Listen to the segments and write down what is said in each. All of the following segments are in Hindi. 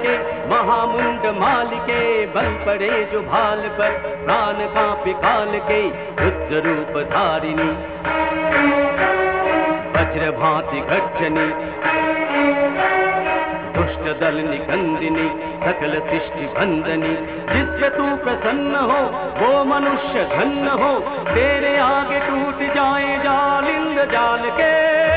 के महामुंड माल के, बल पड़े जो भाल पर प्राण कांपे काल के, रुद्र रूप धारिणी वज्र भांति गर्जनी, दुष्ट दल निकंदिनी सकल सृष्टि बंदनी। जिससे तू प्रसन्न हो वो मनुष्य धन्य हो, तेरे आगे टूट जाए जाल इंद्र जाल के।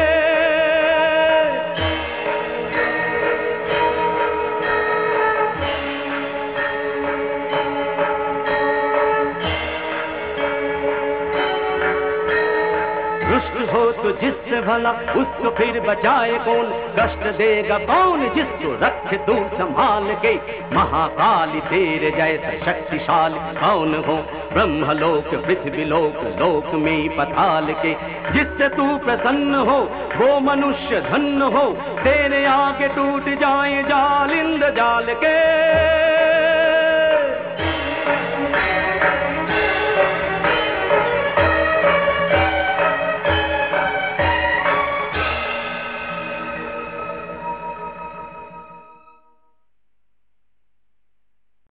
दुष्ट हो तो जिससे भला उसको फिर बचाए कौन, कष्ट देगा कौन जिसको रखे तू संभाल के। महाकाली तेरे जैसा शक्तिशाली कौन हो, ब्रह्मलोक पृथ्वी लोक लोक में पताल के। जिससे तू प्रसन्न हो वो मनुष्य धन्य हो, तेरे आगे टूट जाए जाल इंद्र जाल के।